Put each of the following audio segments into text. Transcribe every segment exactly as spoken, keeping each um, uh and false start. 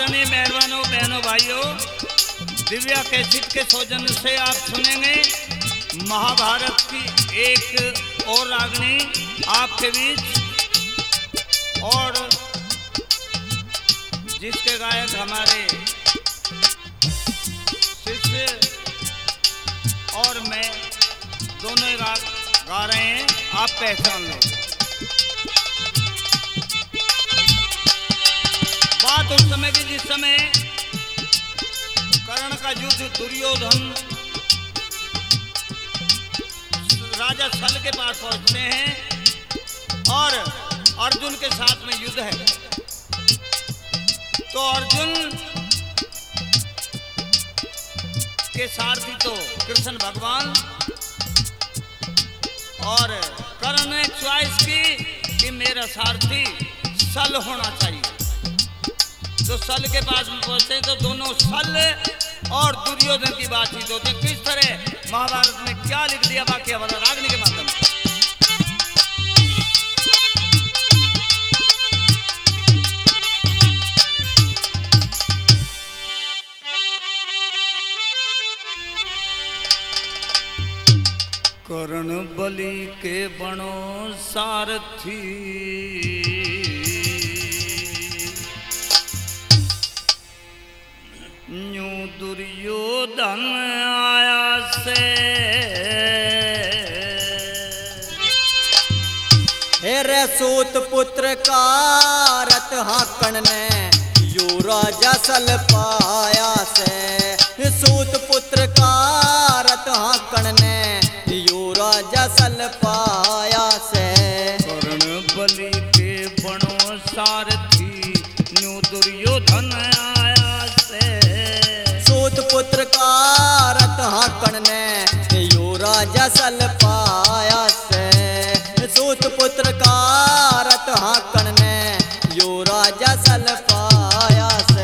आदरणीय मेहरबानों बहनों भाइयों, दिव्या कैसेट के सौजन्य से आप सुनेंगे महाभारत की एक और रागनी आपके बीच, और जिसके गायक हमारे शिष्य और मैं दोनों गा, गा रहे हैं, आप पहचान लो। बात उस समय की जिस समय कर्ण का युद्ध दुर्योधन राजा सल के पास पहुंचते हैं और अर्जुन के साथ में युद्ध है। तो अर्जुन के सारथी तो कृष्ण भगवान, और कर्ण ने च्वाइस की कि मेरा सारथी सल होना चाहिए। तो सल के पास में पहुंचते हैं तो दोनों सल और दुर्योधन की बातचीत होती है। किस तरह महाभारत में क्या लिख दिया बाकी हमारा रागनी के माध्यम से। कर्ण बलि के बनो सारथी, न्यू दुर्योधन आया से। हेरे सूत पुत्र का रथ हाकण ने यू राजा सल पाया से। सूत पुत्र का रथ हाकण ने यू राजा सल पाया से। कर्ण बलि के बनो सारथी, न्यू दुर्योधन आया से। सूत पुत्र का रथ हाकण ने यू राजा सल पाया से। सूत पुत्र का रथ हाकण ने यू राजा सल पाया से।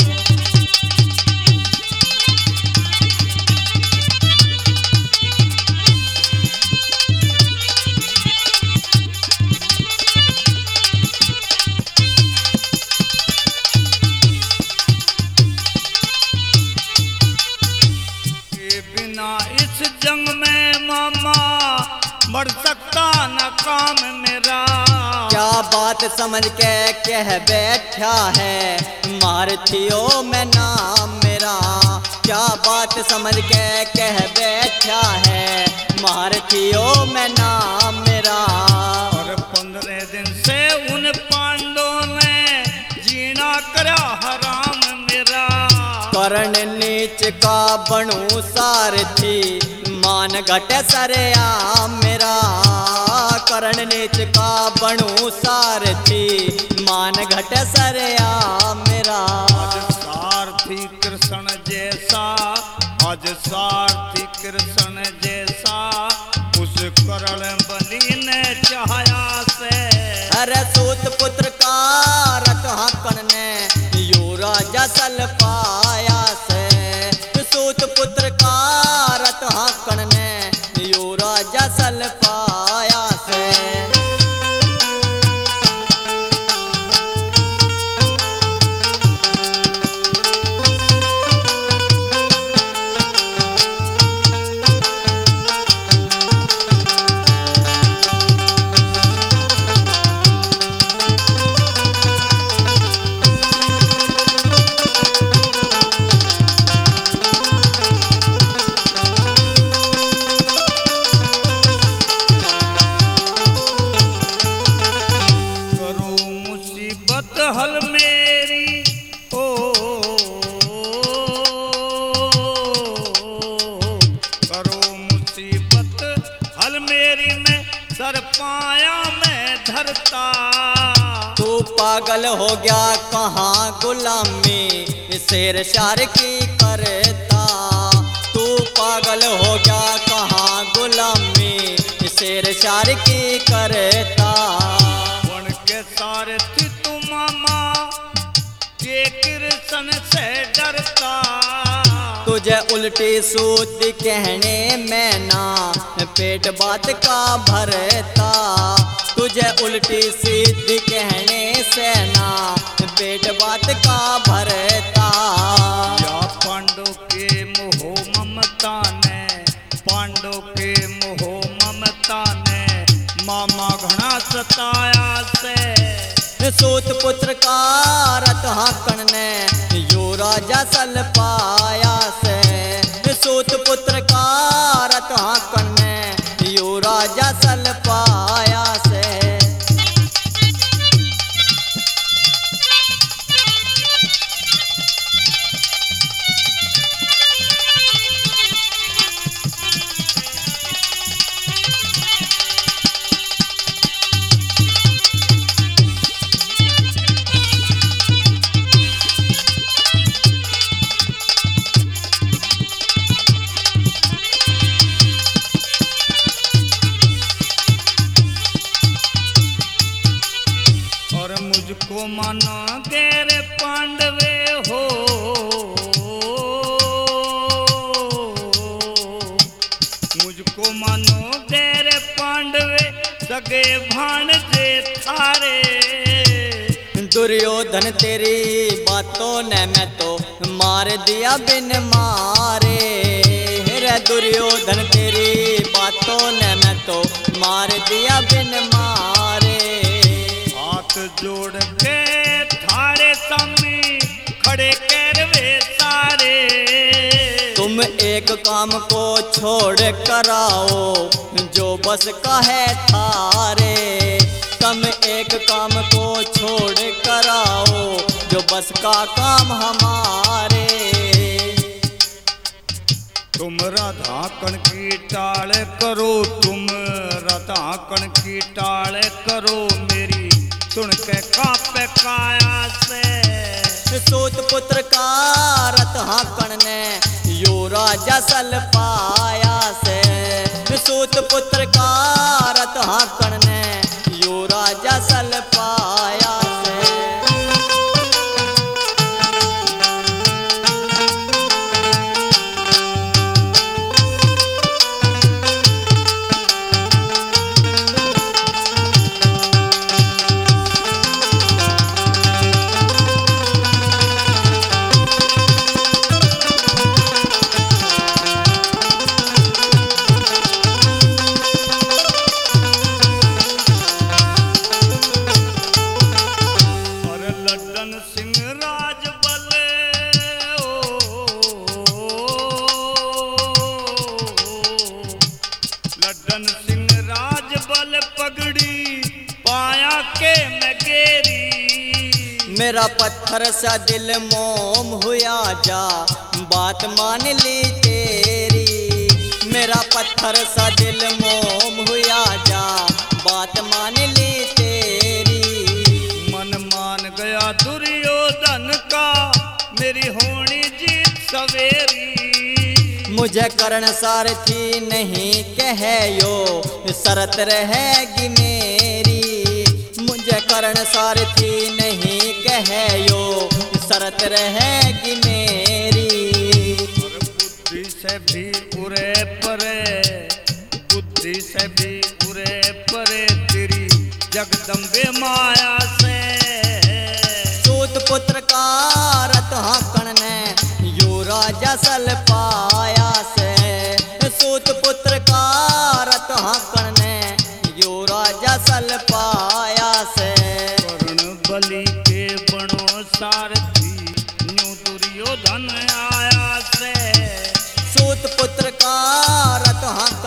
इस जंग में मामा मर सकता न काम मेरा। क्या बात समझ के कह बैठा है मारथियो में नाम मेरा। क्या बात समझ के कह बैठा है मारथियो में नाम मेरा। और पंद्रह दिन से उन पांडवों ने जीना करा हराम मेरा। कर्ण नीच का बनू सारथी, मान घट सरया मेरा। कर्ण नीच का बनू सारथी, मान घट सरया मेरा। आज सारथी कृष्ण जैसा, आज सारथी कृष्ण जैसा, उस कर्ण बलि ने चाहया से। अरे सूत पुत्र का रथ हाकण ने यू राजा सल पाया से। सूत पुत्र का रथ हाकण ने यू राजा सल पाया से। हल मेरी ओ करो मुसीबत हल मेरी में सर पाया मैं धरता। तू पागल हो गया कहाँ गुलामी शेर शार की करता। तू पागल हो गया कहाँ गुलामी शेर शार की करता। बन के सारथी तू मामा के कृष्ण से डरता। तुझे उल्टी सूत कहने में ना पेट बात का भरता। तुझे उल्टी सीधी कहने से ना पेट बात का भरता। या पांडव के मोह ममता ने, पांडव के मोह ममता ने मामा घना सताया से। सूत पुत्र का रथ हाकण ने यो राजा सल पाया से। सूत पुत्र का रथ हाकण ने यो राजा सल पाया से। मुझको मानो गैर पांडवे हो, मुझको मानो गैर पांडवे सगे भाणजे थारे। दुर्योधन तेरी बातों ने मैं तो मार दिया बिन मारे। रे दुर्योधन तेरी बातों ने मैं तो मार दिया बिन मारे। हाथ जोड़ के थारे सामने खड़े करवे सारे। तुम एक काम को छोड़ कर आओ जो बस का है थारे। तुम एक काम को छोड़ कर आओ जो बस का काम हमारे। तुम राधाकण की टाल करो, तुम राधाकण की टाल करो मेरी सुन के कांपे काया से। सूत पुत्र का रथ हाकण ने यो राजा सल पाया से। सूत पुत्र का रथ हाकण ने यो राजा सल पाया से। मेरा पत्थर सा दिल मोम हुआ जा बात मान ली तेरी। मेरा पत्थर सा दिल मोम हुआ जा बात मान ली तेरी। मन मान गया दुर्योधन का मेरी होनी जीत सवेरी। मुझे कर्ण सारथी नहीं कहो शरत रहेगी मेरी। मुझे कर्ण सारथी नहीं कहो शरत रहेगी मेरी। और बुद्धि से भी उरे परे, बुद्धि से भी उरे परे तेरी जगदम्बे माया से। सूत पुत्र का रथ हाकण ने यो राजा सल पाया से। सूत पुत्र का रथ हाकण ने यो राजा सल पाया से। कर्ण बलि के बनो सारथी न्यू दुर्योधन आया से। सूत पुत्र का रथ हाकण